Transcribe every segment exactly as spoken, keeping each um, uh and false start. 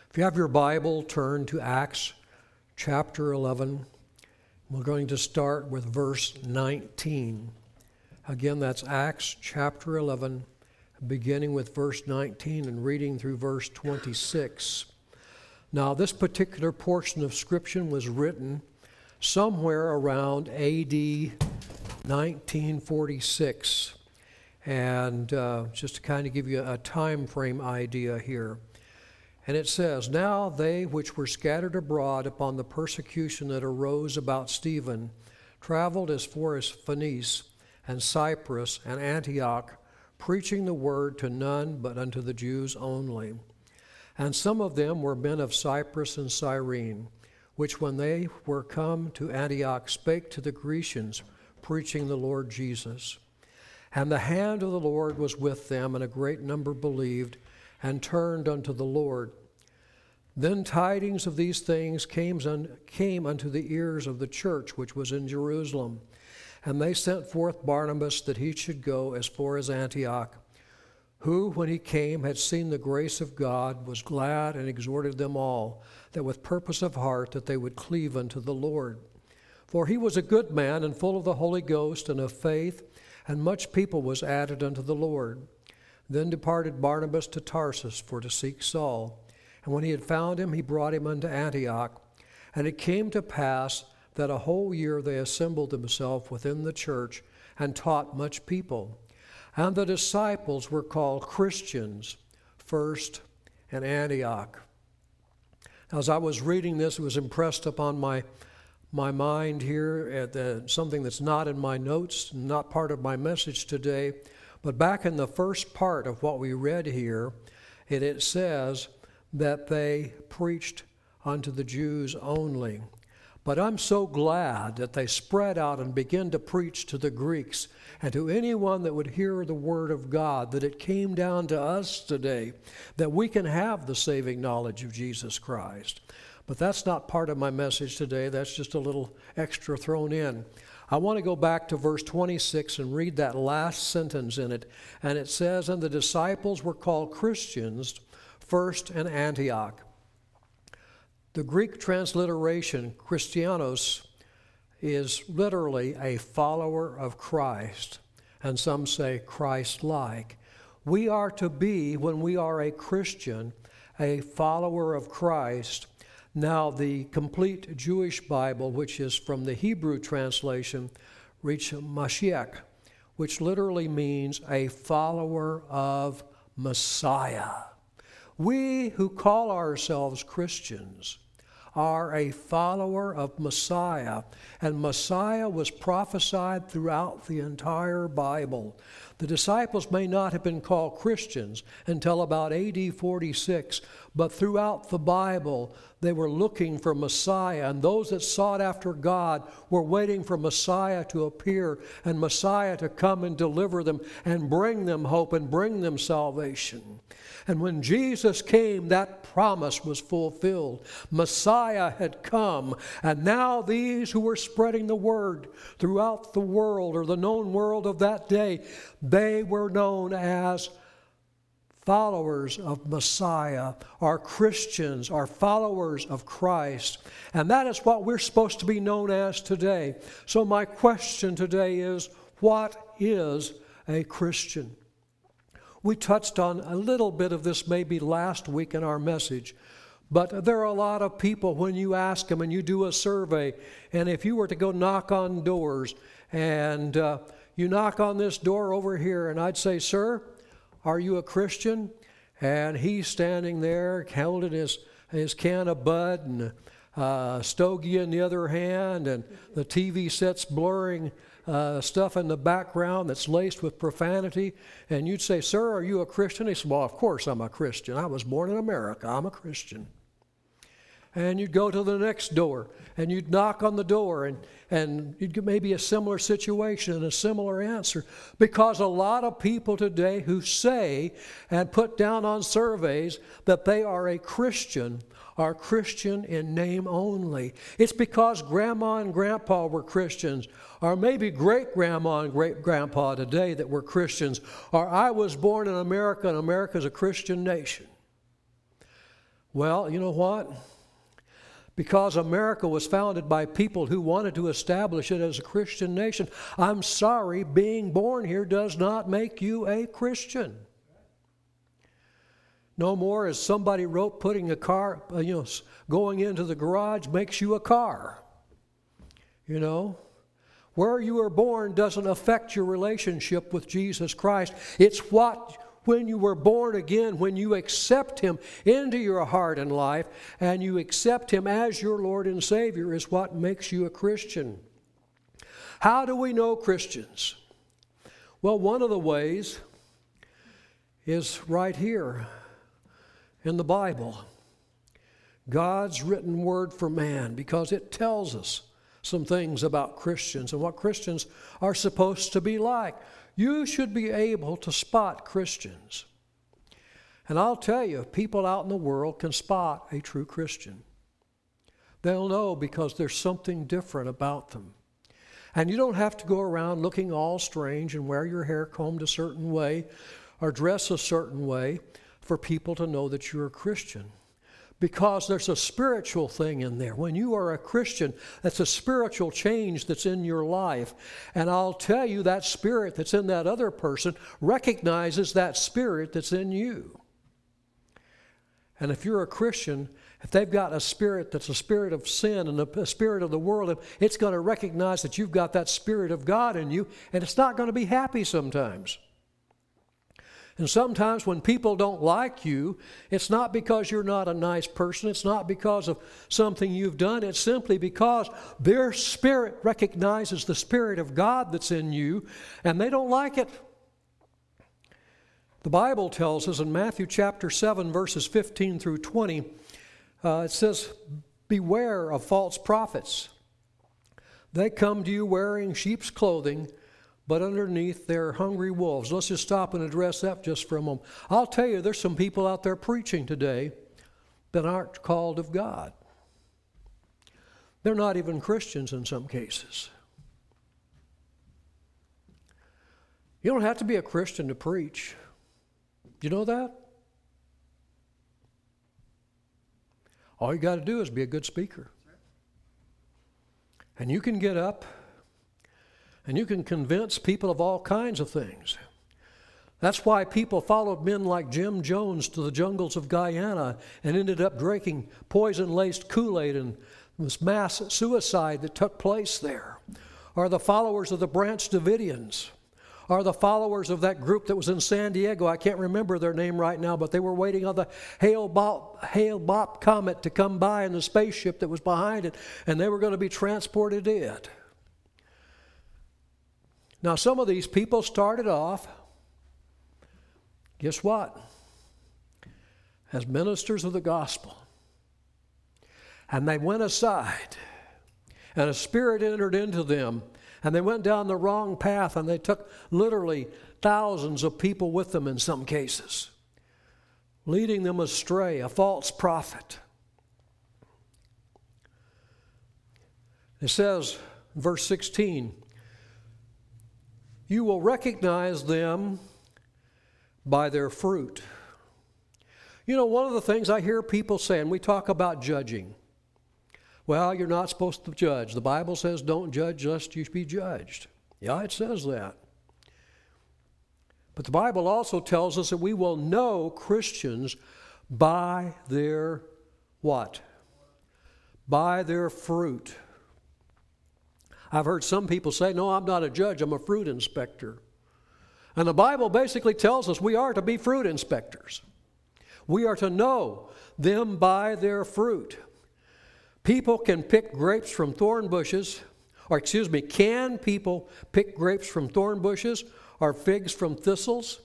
If you have your Bible, turn to Acts chapter eleven. We're going to start with verse nineteen. Again, that's Acts chapter eleven, beginning with verse nineteen and reading through verse twenty-six. Now, this particular portion of Scripture was written somewhere around A D nineteen forty-six. And uh, just to kind of give you a time frame idea here. And it says, Now they which were scattered abroad upon the persecution that arose about Stephen traveled as far as Phoenice and Cyprus and Antioch, preaching the word to none but unto the Jews only. And some of them were men of Cyprus and Cyrene, which when they were come to Antioch spake to the Grecians, preaching the Lord Jesus. And the hand of the Lord was with them, and a great number believed, and turned unto the Lord. Then tidings of these things came, came unto the ears of the church which was in Jerusalem. And they sent forth Barnabas that he should go as far as Antioch, who, when he came, had seen the grace of God, was glad, and exhorted them all, that with purpose of heart that they would cleave unto the Lord. For he was a good man, and full of the Holy Ghost and of faith, and much people was added unto the Lord. Then departed Barnabas to Tarsus for to seek Saul. And when he had found him, he brought him unto Antioch. And it came to pass that a whole year they assembled themselves within the church, and taught much people. And the disciples were called Christians first in Antioch. As I was reading this, it was impressed upon my my mind here at the, something that's not in my notes, not part of my message today. But back in the first part of what we read here, it, it says that they preached unto the Jews only. But I'm so glad that they spread out and began to preach to the Greeks and to anyone that would hear the word of God, that it came down to us today, that we can have the saving knowledge of Jesus Christ. But that's not part of my message today. That's just a little extra thrown in. I want to go back to verse twenty-six and read that last sentence in it. And it says, And the disciples were called Christians first in Antioch. The Greek transliteration, Christianos, is literally a follower of Christ. And some say Christ-like. We are to be, when we are a Christian, a follower of Christ. Now, the complete Jewish Bible, which is from the Hebrew translation, reads Mashiach, which literally means a follower of Messiah. We who call ourselves Christians are a follower of Messiah, and Messiah was prophesied throughout the entire Bible. The disciples may not have been called Christians until about A D forty-six, but throughout the Bible, they were looking for Messiah, and those that sought after God were waiting for Messiah to appear and Messiah to come and deliver them and bring them hope and bring them salvation. And when Jesus came, that promise was fulfilled. Messiah had come, and now these who were spreading the word throughout the world, or the known world of that day, they were known as followers of Messiah, are Christians, are followers of Christ. And that is what we're supposed to be known as today. So my question today is, what is a Christian? We touched on a little bit of this maybe last week in our message. But there are a lot of people, when you ask them and you do a survey, and if you were to go knock on doors, and uh, you knock on this door over here, and I'd say, Sir, are you a Christian? And he's standing there holding his, his can of Bud and uh, stogie in the other hand, and the T V set's blurring uh, stuff in the background that's laced with profanity. And you'd say, Sir, are you a Christian? He said, Well, of course I'm a Christian. I was born in America. I'm a Christian. And you'd go to the next door, and you'd knock on the door, and, and you'd get maybe a similar situation and a similar answer. Because a lot of people today who say and put down on surveys that they are a Christian are Christian in name only. It's because grandma and grandpa were Christians, or maybe great-grandma and great-grandpa today that were Christians, or I was born in America, and America's a Christian nation. Well, you know what? Because America was founded by people who wanted to establish it as a Christian nation, I'm sorry, being born here does not make you a Christian. No more, as somebody wrote, putting a car, you know, going into the garage makes you a car. You know, where you were born doesn't affect your relationship with Jesus Christ. It's what, when you were born again, when you accept Him into your heart and life, and you accept Him as your Lord and Savior, is what makes you a Christian. How do we know Christians? Well, one of the ways is right here in the Bible. God's written word for man, because it tells us some things about Christians and what Christians are supposed to be like. You should be able to spot Christians. And I'll tell you, people out in the world can spot a true Christian. They'll know because there's something different about them. And you don't have to go around looking all strange and wear your hair combed a certain way or dress a certain way for people to know that you're a Christian. Because there's a spiritual thing in there. When you are a Christian, that's a spiritual change that's in your life. And I'll tell you, that spirit that's in that other person recognizes that spirit that's in you. And if you're a Christian, if they've got a spirit that's a spirit of sin and a spirit of the world, it's going to recognize that you've got that Spirit of God in you, and it's not going to be happy sometimes. And sometimes when people don't like you, it's not because you're not a nice person. It's not because of something you've done. It's simply because their spirit recognizes the Spirit of God that's in you, and they don't like it. The Bible tells us in Matthew chapter seven, verses fifteen through twenty, uh, it says, "Beware of false prophets. They come to you wearing sheep's clothing, but underneath they're hungry wolves." Let's just stop and address that just for a moment. I'll tell you, there's some people out there preaching today that aren't called of God. They're not even Christians in some cases. You don't have to be a Christian to preach. You know that? All you got to do is be a good speaker. And you can get up and you can convince people of all kinds of things. That's why people followed men like Jim Jones to the jungles of Guyana and ended up drinking poison-laced Kool-Aid, and this mass suicide that took place there. Or the followers of the Branch Davidians. Or the followers of that group that was in San Diego. I can't remember their name right now, but they were waiting on the Hale-Bopp, Hale-Bopp comet to come by in the spaceship that was behind it, and they were going to be transported in. Now, some of these people started off, guess what? As ministers of the gospel. And they went aside, and a spirit entered into them, and they went down the wrong path, and they took literally thousands of people with them in some cases, leading them astray, a false prophet. It says, verse sixteen, "You will recognize them by their fruit." You know, one of the things I hear people say, and we talk about judging. Well, you're not supposed to judge. The Bible says don't judge lest you be judged. Yeah, it says that. But the Bible also tells us that we will know Christians by their what? By their fruit. I've heard some people say, no, I'm not a judge, I'm a fruit inspector. And the Bible basically tells us we are to be fruit inspectors. We are to know them by their fruit. People can pick grapes from thorn bushes, or excuse me, can people pick grapes from thorn bushes or figs from thistles?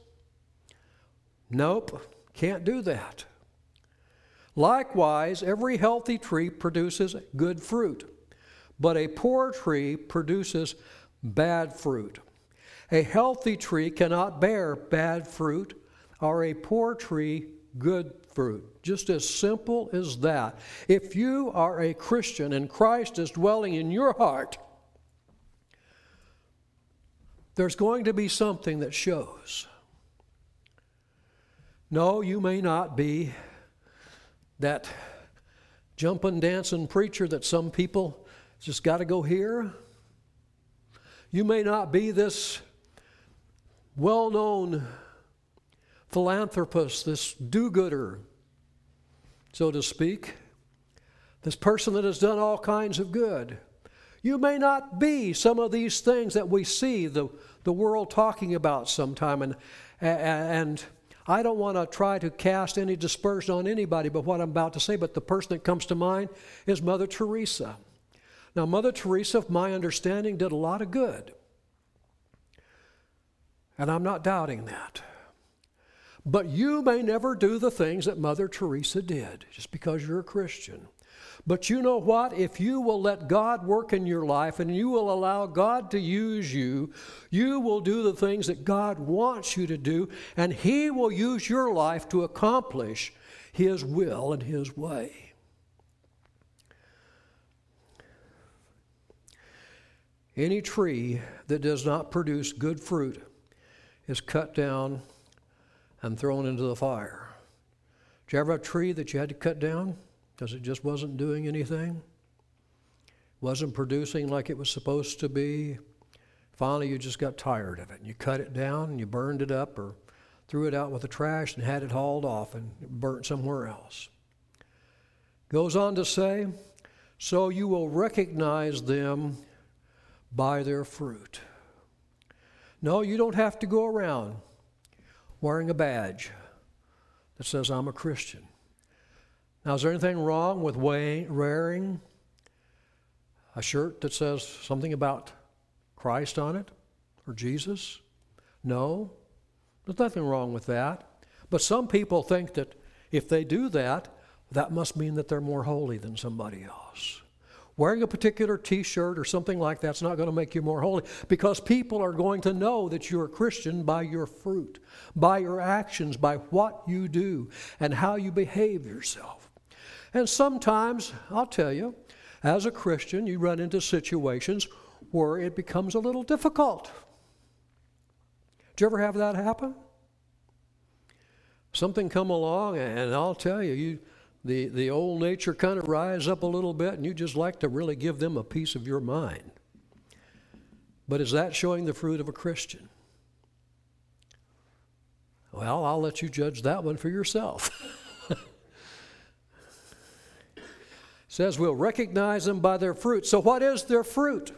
Nope, can't do that. Likewise, every healthy tree produces good fruit, but a poor tree produces bad fruit. A healthy tree cannot bear bad fruit, or a poor tree good fruit. Just as simple as that. If you are a Christian and Christ is dwelling in your heart, there's going to be something that shows. No, you may not be that jumping, dancing preacher that some people just got to go hear. You may not be this well-known philanthropist, this do-gooder, so to speak, this person that has done all kinds of good. You may not be some of these things that we see the, the world talking about sometime. And, and I don't want to try to cast any dispersion on anybody but what I'm about to say, but the person that comes to mind is Mother Teresa. Now, Mother Teresa, from my understanding, did a lot of good. And I'm not doubting that. But you may never do the things that Mother Teresa did just because you're a Christian. But you know what? If you will let God work in your life and you will allow God to use you, you will do the things that God wants you to do, and He will use your life to accomplish His will and His way. Any tree that does not produce good fruit is cut down and thrown into the fire. Did you ever have a tree that you had to cut down because it just wasn't doing anything? Wasn't producing like it was supposed to be? Finally, you just got tired of it, and you cut it down, and you burned it up, or threw it out with the trash and had it hauled off and burnt somewhere else. Goes on to say, so you will recognize them by their fruit. No, you don't have to go around wearing a badge that says, I'm a Christian. Now, is there anything wrong with wearing a shirt that says something about Christ on it or Jesus? No, there's nothing wrong with that. But some people think that if they do that, that must mean that they're more holy than somebody else. Wearing a particular T-shirt or something like that's not going to make you more holy, because people are going to know that you're a Christian by your fruit, by your actions, by what you do, and how you behave yourself. And sometimes, I'll tell you, as a Christian, you run into situations where it becomes a little difficult. Did you ever have that happen? Something come along, and I'll tell you, you The, the old nature kind of rise up a little bit, and you just like to really give them a piece of your mind. But is that showing the fruit of a Christian? Well, I'll let you judge that one for yourself. It says we'll recognize them by their fruit. So what is their fruit?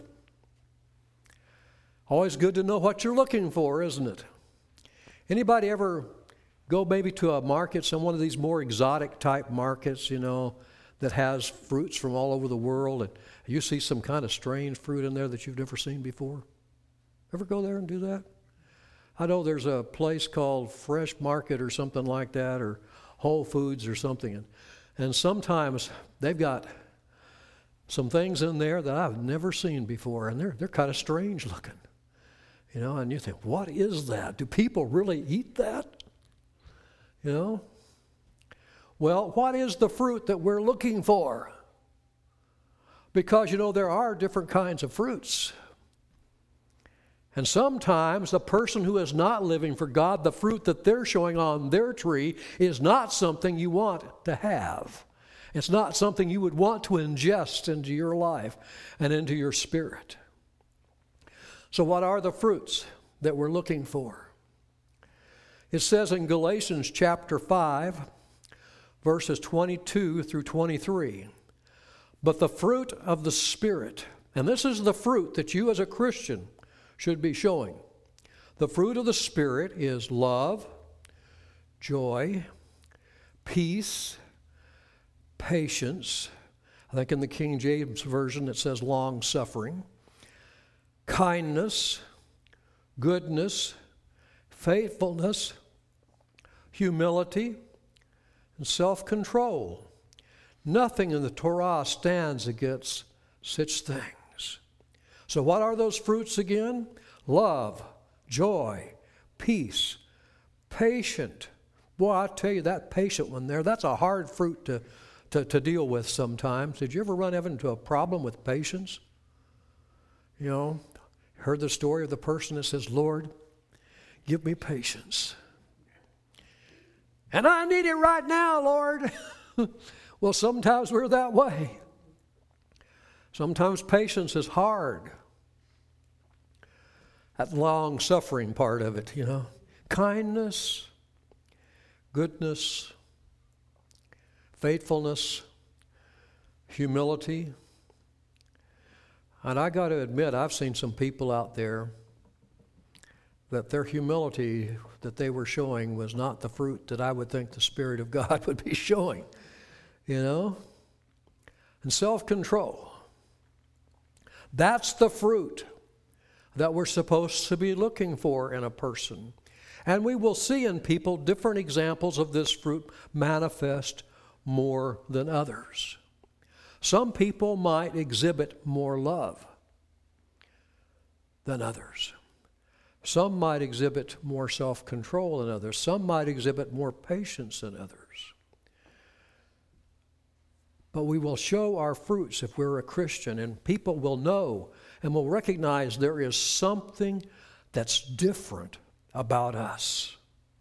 Always good to know what you're looking for, isn't it? Anybody ever go maybe to a market, some one of these more exotic type markets, you know, that has fruits from all over the world, and you see some kind of strange fruit in there that you've never seen before? Ever go there and do that? I know there's a place called Fresh Market or something like that, or Whole Foods or something, and, and sometimes they've got some things in there that I've never seen before, and they're they're kind of strange looking, you know, and you think, what is that? Do people really eat that? You know? Well, what is the fruit that we're looking for? Because, you know, there are different kinds of fruits. And sometimes the person who is not living for God, the fruit that they're showing on their tree is not something you want to have. It's not something you would want to ingest into your life and into your spirit. So what are the fruits that we're looking for? It says in Galatians chapter five, verses twenty-two through twenty-three, but the fruit of the Spirit, and this is the fruit that you as a Christian should be showing. The fruit of the Spirit is love, joy, peace, patience. I think in the King James Version it says long-suffering, kindness, goodness, faithfulness, humility, and self-control. Nothing in the Torah stands against such things. So what are those fruits again? Love, joy, peace, patient. Boy, I tell you, that patient one there, that's a hard fruit to, to, to deal with sometimes. Did you ever run into a problem with patience? You know, heard the story of the person that says, Lord, give me patience. And I need it right now, Lord. Well, sometimes we're that way. Sometimes patience is hard. That long-suffering part of it, you know. Kindness, goodness, faithfulness, humility. And I got to admit, I've seen some people out there that their humility that they were showing was not the fruit that I would think the Spirit of God would be showing, you know? And self-control. That's the fruit that we're supposed to be looking for in a person. And we will see in people different examples of this fruit manifest more than others. Some people might exhibit more love than others. Some might exhibit more self-control than others. Some might exhibit more patience than others. But we will show our fruits if we're a Christian, and people will know and will recognize there is something that's different about us.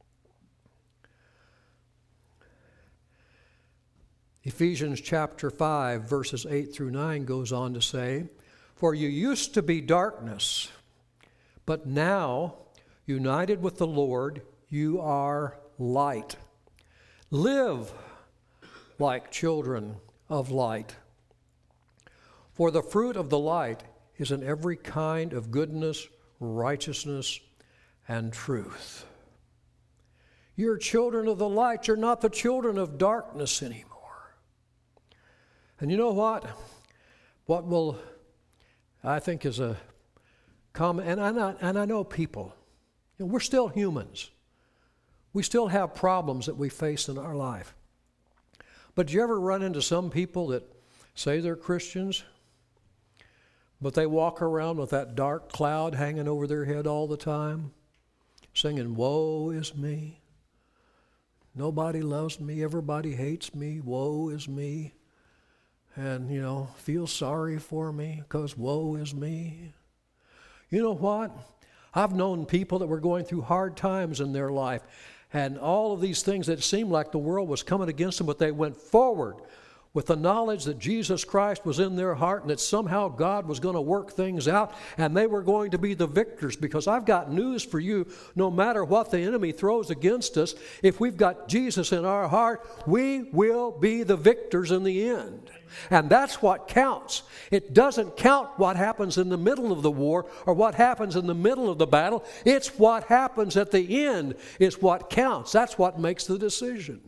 Ephesians chapter five, verses eight through nine goes on to say, "For you used to be darkness, but now, united with the Lord, you are light. Live like children of light. For the fruit of the light is in every kind of goodness, righteousness, and truth." You're children of the light. You're not the children of darkness anymore. And you know what? What will, I think, is a common, and I, not, and I know people, you know, we're still humans. We still have problems that we face in our life. But do you ever run into some people that say they're Christians, but they walk around with that dark cloud hanging over their head all the time, singing, "Woe is me. Nobody loves me. Everybody hates me. Woe is me." And, you know, feel sorry for me because woe is me. You know what? I've known people that were going through hard times in their life, and all of these things that seemed like the world was coming against them, but they went forward with the knowledge that Jesus Christ was in their heart and that somehow God was going to work things out and they were going to be the victors. Because I've got news for you, no matter what the enemy throws against us, if we've got Jesus in our heart, we will be the victors in the end. And that's what counts. It doesn't count what happens in the middle of the war or what happens in the middle of the battle. It's what happens at the end is what counts. That's what makes the decision.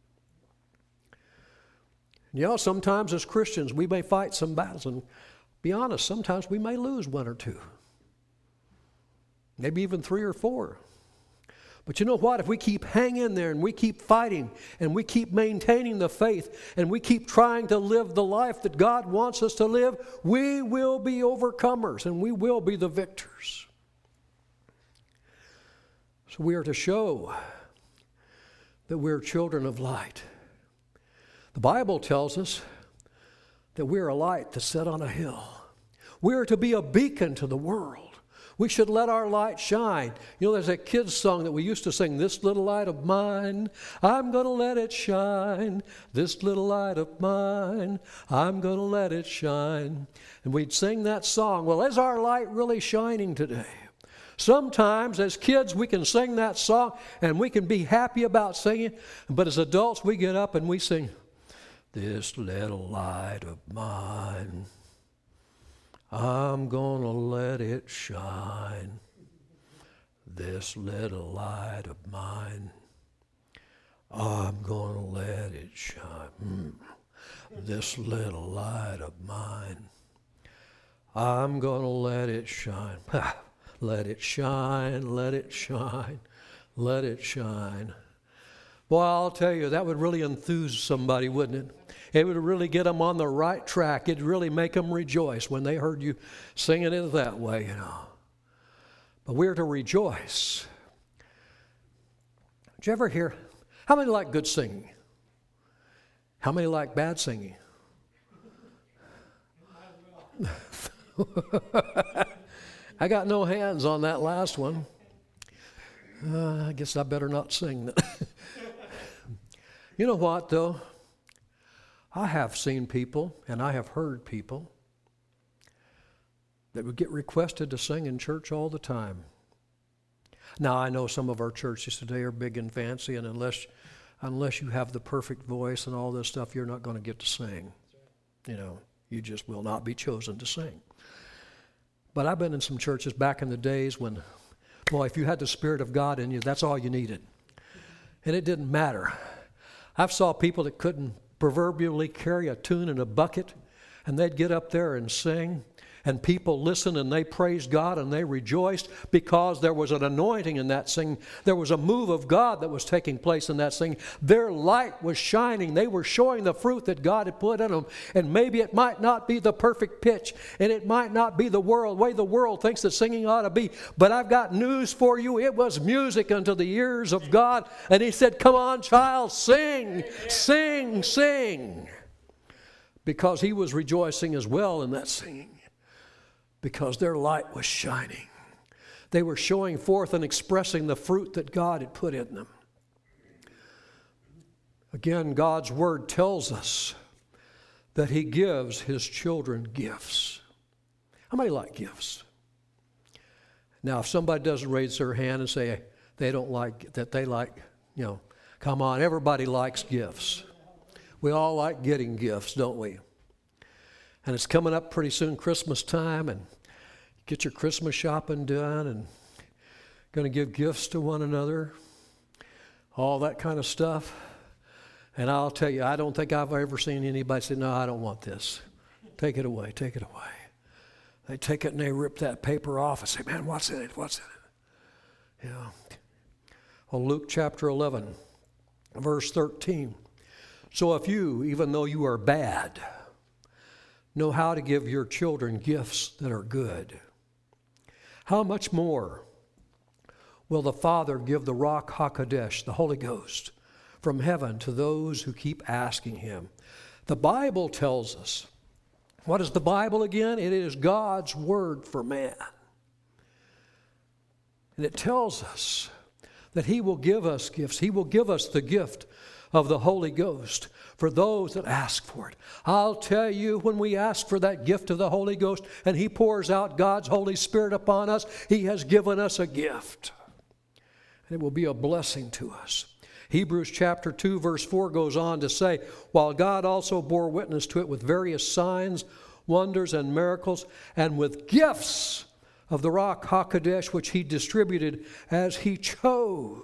You know, sometimes as Christians, we may fight some battles, and be honest, sometimes we may lose one or two. Maybe even three or four. But you know what? If we keep hanging there and we keep fighting and we keep maintaining the faith and we keep trying to live the life that God wants us to live, we will be overcomers and we will be the victors. So we are to show that we're children of light. The Bible tells us that we're a light that's set on a hill. We're to be a beacon to the world. We should let our light shine. You know, there's a kid's song that we used to sing, "This little light of mine, I'm going to let it shine. This little light of mine, I'm going to let it shine." And we'd sing that song. Well, is our light really shining today? Sometimes as kids we can sing that song and we can be happy about singing, but as adults we get up and we sing, "This little light of mine, I'm gonna let it shine. This little light of mine, I'm gonna let it shine. Mm. This little light of mine, I'm gonna let it shine. Let it shine, let it shine, let it shine." Boy, I'll tell you, that would really enthuse somebody, wouldn't it? It would really get them on the right track. It'd really make them rejoice when they heard you singing it that way, you know. But we're to rejoice. Did you ever hear, how many like good singing? How many like bad singing? I got no hands on that last one. Uh, I guess I better not sing that. You know what, though? I have seen people, and I have heard people, that would get requested to sing in church all the time. Now, I know some of our churches today are big and fancy, and unless unless you have the perfect voice and all this stuff, you're not going to get to sing. You know, you just will not be chosen to sing. But I've been in some churches back in the days when, boy, if you had the Spirit of God in you, that's all you needed. And it didn't matter. I've saw people that couldn't proverbially carry a tune in a bucket, and they'd get up there and sing, and people listened and they praised God and they rejoiced because there was an anointing in that singing. There was a move of God that was taking place in that singing. Their light was shining. They were showing the fruit that God had put in them. And maybe it might not be the perfect pitch, and it might not be the world, way the world thinks that singing ought to be. But I've got news for you. It was music unto the ears of God. And He said, come on, child, sing, sing, sing. Because He was rejoicing as well in that singing. Because their light was shining. They were showing forth and expressing the fruit that God had put in them. Again, God's Word tells us that He gives His children gifts. How many like gifts? Now, if somebody doesn't raise their hand and say they don't like, that they like, you know, come on, everybody likes gifts. We all like getting gifts, don't we? And it's coming up pretty soon, Christmas time, and get your Christmas shopping done and going to give gifts to one another, all that kind of stuff. And I'll tell you, I don't think I've ever seen anybody say, no, I don't want this. Take it away, take it away. They take it and they rip that paper off and say, man, what's in it, what's in it? Yeah. Well, Luke chapter eleven, verse thirteen. So if you, even though you are bad, know how to give your children gifts that are good, how much more will the Father give the Ruach HaKodesh, the Holy Ghost, from heaven to those who keep asking Him? The Bible tells us. What is the Bible again? It is God's Word for man. And it tells us that He will give us gifts. He will give us the gift of the Holy Ghost for those that ask for it. I'll tell you, when we ask for that gift of the Holy Ghost and He pours out God's Holy Spirit upon us, He has given us a gift. And it will be a blessing to us. Hebrews chapter two verse four goes on to say, while God also bore witness to it with various signs, wonders, and miracles, and with gifts of the Ruach HaKodesh, which He distributed as He chose.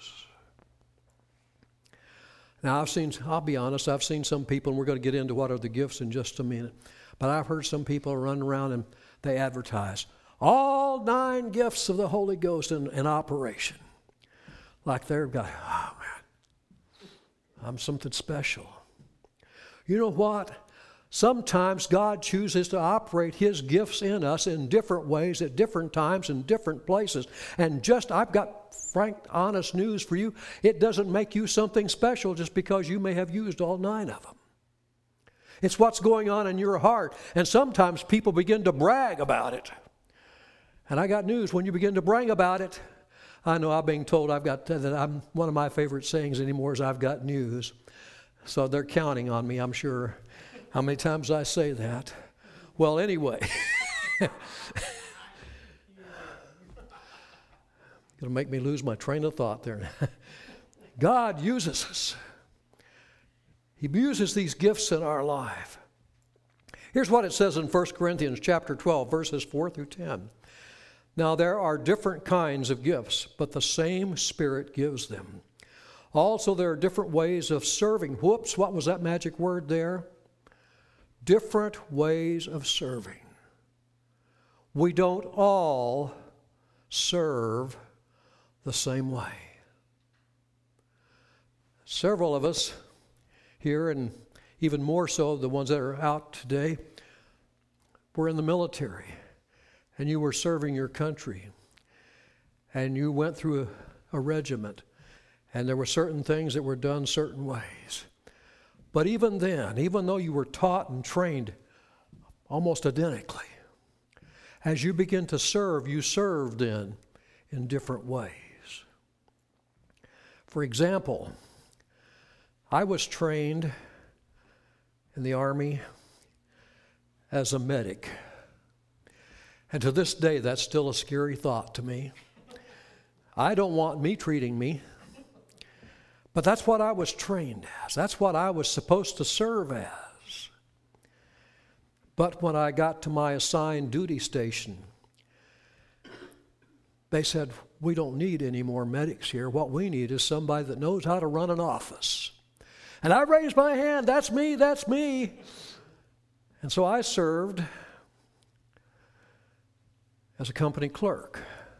Now, I've seen, I'll be honest, I've seen some people, and we're going to get into what are the gifts in just a minute, but I've heard some people run around and they advertise all nine gifts of the Holy Ghost in, in operation. Like they've got, oh man, I'm something special. You know what? Sometimes God chooses to operate His gifts in us in different ways at different times in different places. And just, I've got frank, honest news for you. It doesn't make you something special just because you may have used all nine of them. It's what's going on in your heart. And sometimes people begin to brag about it. And I got news, when you begin to brag about it, I know I'm being told I've got, that I'm, one of my favorite sayings anymore is I've got news. So they're counting on me, I'm sure, how many times I say that. Well, anyway. Going to make me lose my train of thought there. God uses us. He uses these gifts in our life. Here's what it says in First Corinthians chapter twelve, verses four through ten. Now there are different kinds of gifts, but the same Spirit gives them. Also there are different ways of serving. Whoops, what was that magic word there? Different ways of serving. We don't all serve the same way. Several of us here, and even more so the ones that are out today, were in the military, and you were serving your country, and you went through a, a regiment, and there were certain things that were done certain ways. But even then, even though you were taught and trained almost identically, as you begin to serve, you served in, in different ways. For example, I was trained in the Army as a medic. And to this day, that's still a scary thought to me. I don't want me treating me. But that's what I was trained as. That's what I was supposed to serve as. But when I got to my assigned duty station, they said, we don't need any more medics here. What we need is somebody that knows how to run an office. And I raised my hand, that's me, that's me. And so I served as a company clerk.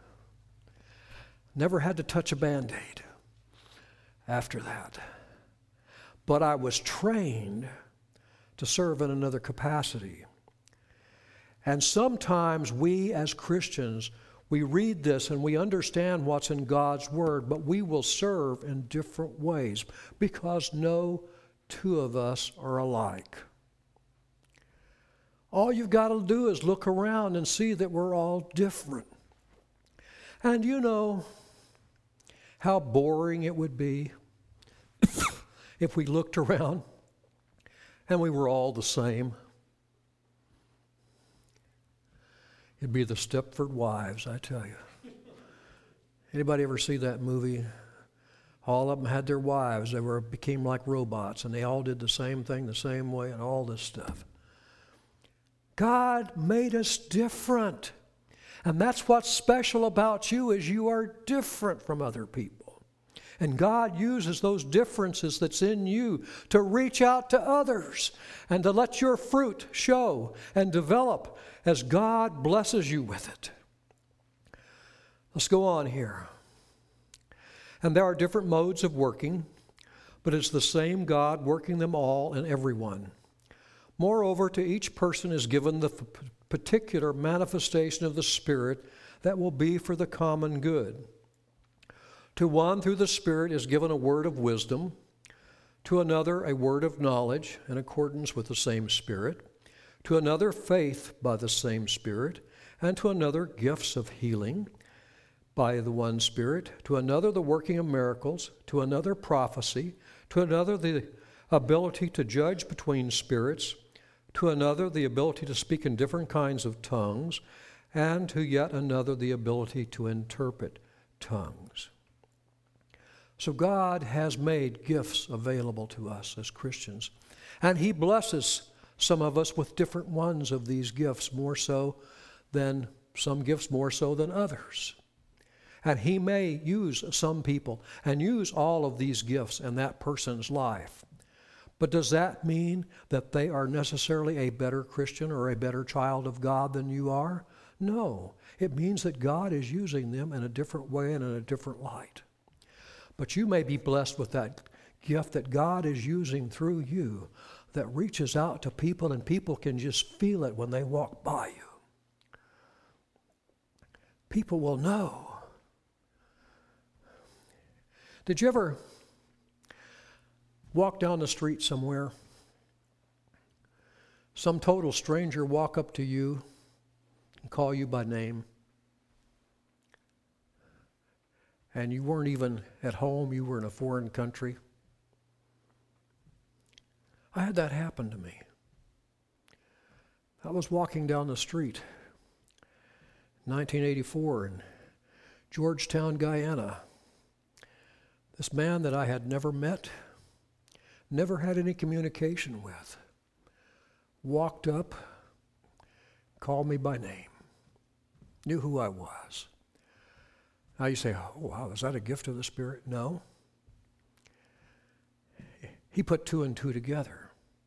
Never had to touch a Band-Aid after that. But I was trained to serve in another capacity. And sometimes we as Christians, we read this and we understand what's in God's Word, but we will serve in different ways because no two of us are alike. All you've got to do is look around and see that we're all different. And you know how boring it would be if we looked around and we were all the same. It'd be the Stepford Wives, I tell you. Anybody ever see that movie? All of them had their wives. They were became like robots, and they all did the same thing the same way and all this stuff. God made us different. And that's what's special about you is you are different from other people. And God uses those differences that's in you to reach out to others and to let your fruit show and develop as God blesses you with it. Let's go on here. And there are different modes of working, but it's the same God working them all in everyone. Moreover, to each person is given the particular manifestation of the Spirit that will be for the common good. To one, through the Spirit, is given a word of wisdom, to another, a word of knowledge in accordance with the same Spirit, to another, faith by the same Spirit, and to another, gifts of healing by the one Spirit, to another, the working of miracles, to another, prophecy, to another, the ability to judge between spirits, to another, the ability to speak in different kinds of tongues, and to yet another, the ability to interpret tongues. So God has made gifts available to us as Christians, and He blesses some of us with different ones of these gifts, more so than some gifts more so than others. And He may use some people and use all of these gifts in that person's life. But does that mean that they are necessarily a better Christian or a better child of God than you are? No. It means that God is using them in a different way and in a different light. But you may be blessed with that gift that God is using through you that reaches out to people, and people can just feel it when they walk by you. People will know. Did you ever walk down the street somewhere, some total stranger walk up to you and call you by name, and you weren't even at home, you were in a foreign country? I had that happen to me. I was walking down the street in nineteen eighty-four in Georgetown, Guyana. This man that I had never met, never had any communication with, walked up, called me by name, knew who I was. Now you say, oh, wow, is that a gift of the Spirit? No. He put two and two together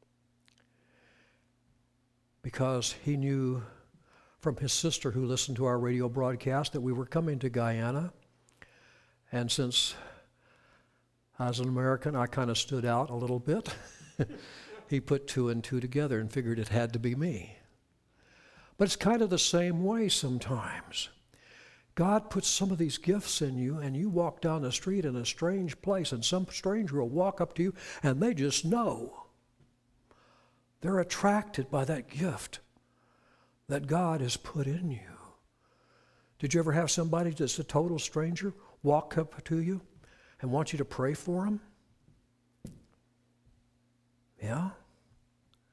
because he knew from his sister who listened to our radio broadcast that we were coming to Guyana. And since as an American, I kind of stood out a little bit. He put two and two together and figured it had to be me. But it's kind of the same way sometimes. God puts some of these gifts in you, and you walk down the street in a strange place, and some stranger will walk up to you, and they just know. They're attracted by that gift that God has put in you. Did you ever have somebody that's a total stranger walk up to you and want you to pray for them? Yeah?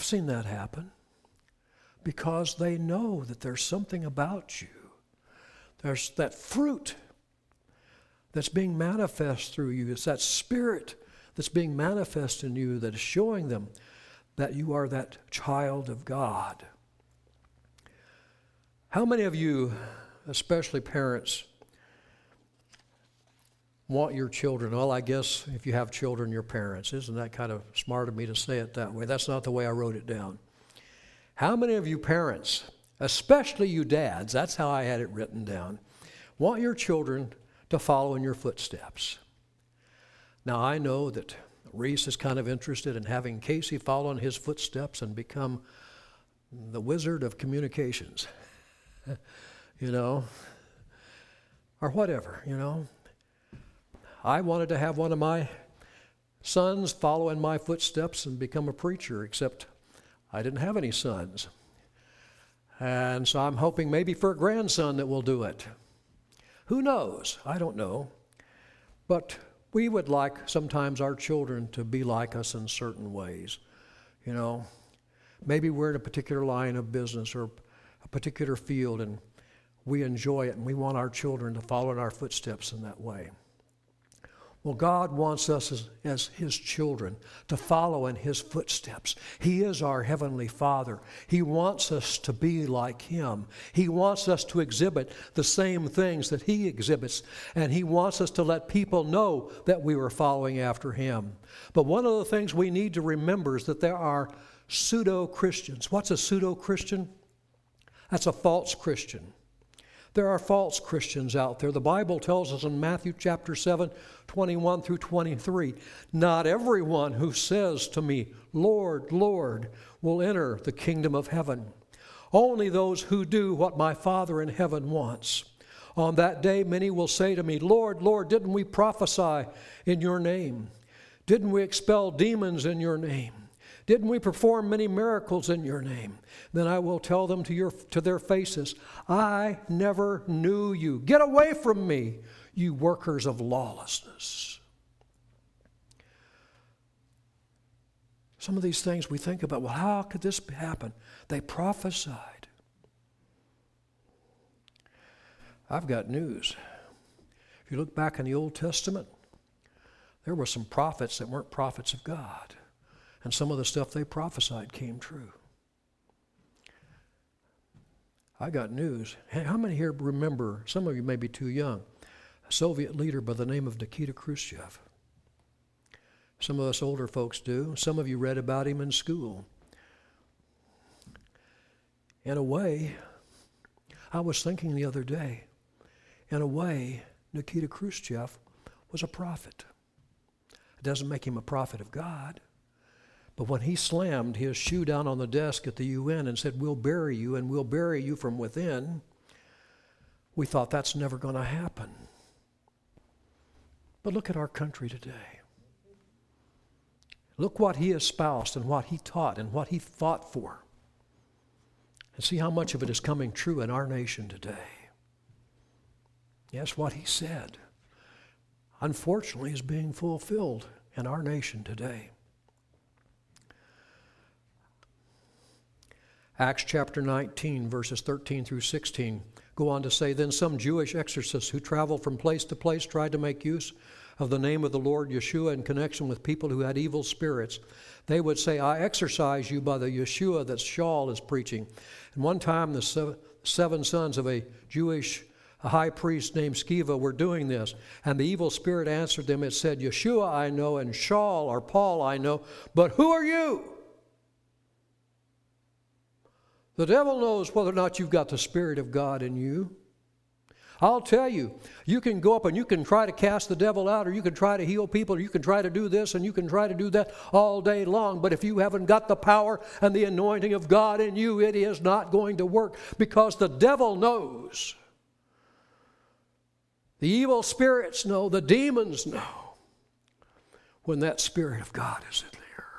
seen that happen because they know that there's something about you. There's that fruit that's being manifest through you. It's that spirit that's being manifest in you that is showing them that you are that child of God. How many of you, especially parents, want your children? Well, I guess if you have children, your parents. Isn't that kind of smart of me to say it that way? That's not the way I wrote it down. How many of you parents, especially you dads, that's how I had it written down, want your children to follow in your footsteps? Now, I know that Reese is kind of interested in having Casey follow in his footsteps and become the wizard of communications, you know, or whatever, you know. I wanted to have one of my sons follow in my footsteps and become a preacher, except I didn't have any sons. And so I'm hoping maybe for a grandson that will do it. Who knows? I don't know. But we would like sometimes our children to be like us in certain ways. You know, maybe we're in a particular line of business or a particular field and we enjoy it and we want our children to follow in our footsteps in that way. Well, God wants us as, as His children to follow in His footsteps. He is our Heavenly Father. He wants us to be like Him. He wants us to exhibit the same things that He exhibits. And He wants us to let people know that we were following after Him. But one of the things we need to remember is that there are pseudo-Christians. What's a pseudo-Christian? That's a false Christian. There are false Christians out there. The Bible tells us in Matthew chapter seven, twenty-one through twenty-three, not everyone who says to me, Lord, Lord, will enter the kingdom of heaven. Only those who do what my Father in heaven wants. On that day, many will say to me, Lord, Lord, didn't we prophesy in your name? Didn't we expel demons in your name? Didn't we perform many miracles in your name? Then I will tell them to your to their faces, I never knew you. Get away from me, you workers of lawlessness. Some of these things we think about, well, how could this happen? They prophesied. I've got news. If you look back in the Old Testament, there were some prophets that weren't prophets of God. And some of the stuff they prophesied came true. I got news. Hey, how many here remember, some of you may be too young, a Soviet leader by the name of Nikita Khrushchev? Some of us older folks do. Some of you read about him in school. In a way, I was thinking the other day, in a way, Nikita Khrushchev was a prophet. It doesn't make him a prophet of God. But when he slammed his shoe down on the desk at the U N and said, we'll bury you and we'll bury you from within, we thought that's never going to happen. But look at our country today. Look what he espoused and what he taught and what he fought for. And see how much of it is coming true in our nation today. Yes, what he said, unfortunately, is being fulfilled in our nation today. Acts chapter nineteen, verses thirteen through sixteen, go on to say, Then some Jewish exorcists who traveled from place to place tried to make use of the name of the Lord Yeshua in connection with people who had evil spirits. They would say, I exorcise you by the Yeshua that Shaul is preaching. And one time the seven sons of a Jewish high priest named Sceva were doing this. And the evil spirit answered them. It said, Yeshua I know and Shaul or Paul I know, but who are you? The devil knows whether or not you've got the Spirit of God in you. I'll tell you, you can go up and you can try to cast the devil out, or you can try to heal people, or you can try to do this and you can try to do that all day long. But if you haven't got the power and the anointing of God in you, it is not going to work, because the devil knows. The evil spirits know, the demons know when that Spirit of God is in there.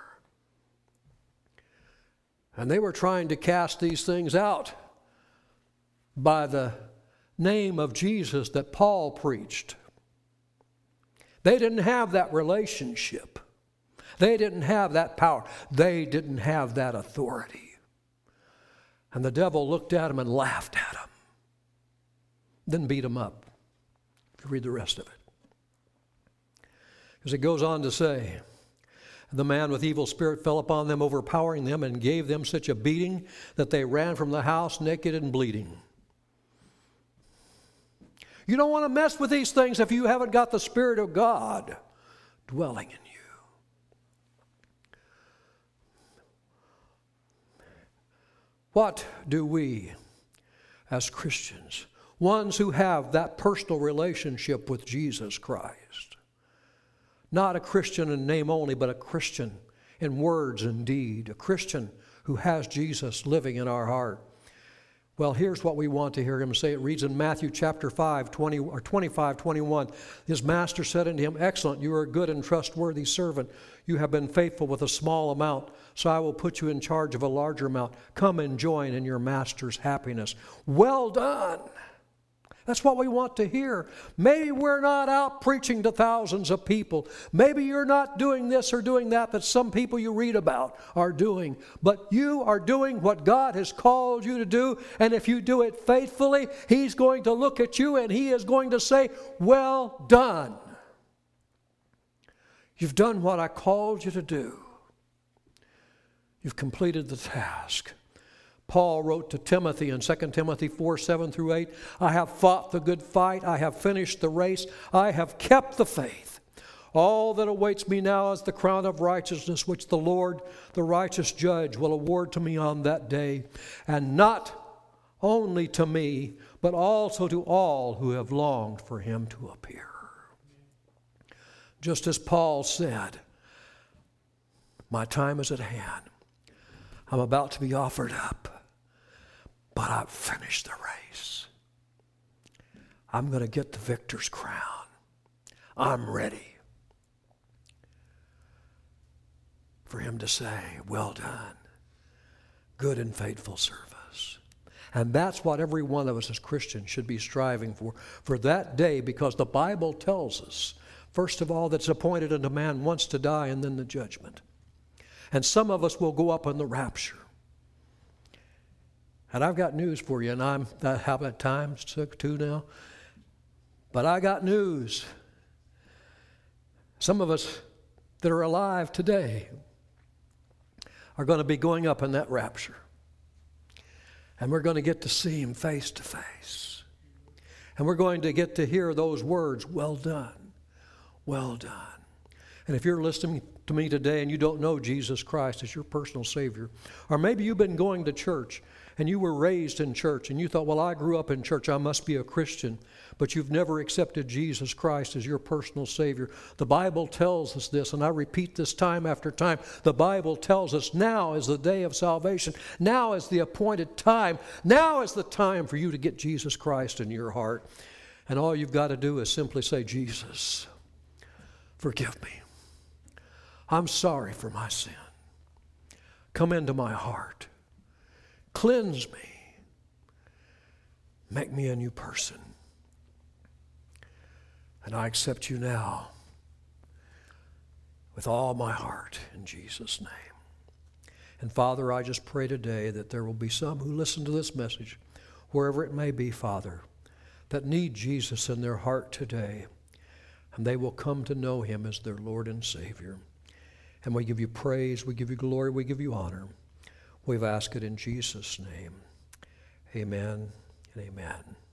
And they were trying to cast these things out by the name of Jesus that Paul preached. They didn't have that relationship. They didn't have that power. They didn't have that authority. And the devil looked at them and laughed at them. Then beat them up. If you read the rest of it. Because it goes on to say, the man with evil spirit fell upon them, overpowering them, and gave them such a beating that they ran from the house naked and bleeding. You don't want to mess with these things if you haven't got the Spirit of God dwelling in you. What do we as Christians, ones who have that personal relationship with Jesus Christ, not a Christian in name only, but a Christian in words and deed, a Christian who has Jesus living in our heart? Well, here's what we want to hear him say. It reads in Matthew chapter five, twenty, or twenty-five, twenty-one. His master said unto him, Excellent, you are a good and trustworthy servant. You have been faithful with a small amount, so I will put you in charge of a larger amount. Come and join in your master's happiness. Well done. That's what we want to hear. Maybe we're not out preaching to thousands of people. Maybe you're not doing this or doing that that some people you read about are doing. But you are doing what God has called you to do. And if you do it faithfully, He's going to look at you and He is going to say, well done. You've done what I called you to do. You've completed the task. Paul wrote to Timothy in Second Timothy four, seven through eight, I have fought the good fight, I have finished the race, I have kept the faith. All that awaits me now is the crown of righteousness, which the Lord, the righteous judge, will award to me on that day, and not only to me, but also to all who have longed for Him to appear. Just as Paul said, my time is at hand. I'm about to be offered up. But I've finished the race. I'm going to get the victor's crown. I'm ready for Him to say, well done, good and faithful service. And that's what every one of us as Christians should be striving for, for that day, because the Bible tells us, first of all, that it's appointed unto man once to die and then the judgment. And some of us will go up in the rapture. And I've got news for you, and I'm I have at times too now. But I got news. Some of us that are alive today are going to be going up in that rapture. And we're going to get to see Him face to face. And we're going to get to hear those words, well done, well done. And if you're listening to me today and you don't know Jesus Christ as your personal Savior, or maybe you've been going to church and you were raised in church and you thought, well, I grew up in church, I must be a Christian, but you've never accepted Jesus Christ as your personal Savior. The Bible tells us this, and I repeat this time after time. The Bible tells us now is the day of salvation. Now is the appointed time. Now is the time for you to get Jesus Christ in your heart. And all you've got to do is simply say, Jesus, forgive me. I'm sorry for my sin. Come into my heart. Cleanse me. Make me a new person. And I accept you now with all my heart in Jesus' name. And Father, I just pray today that there will be some who listen to this message, wherever it may be, Father, that need Jesus in their heart today. And they will come to know Him as their Lord and Savior. And we give you praise, we give you glory, we give you honor. We've asked it in Jesus' name. Amen and amen.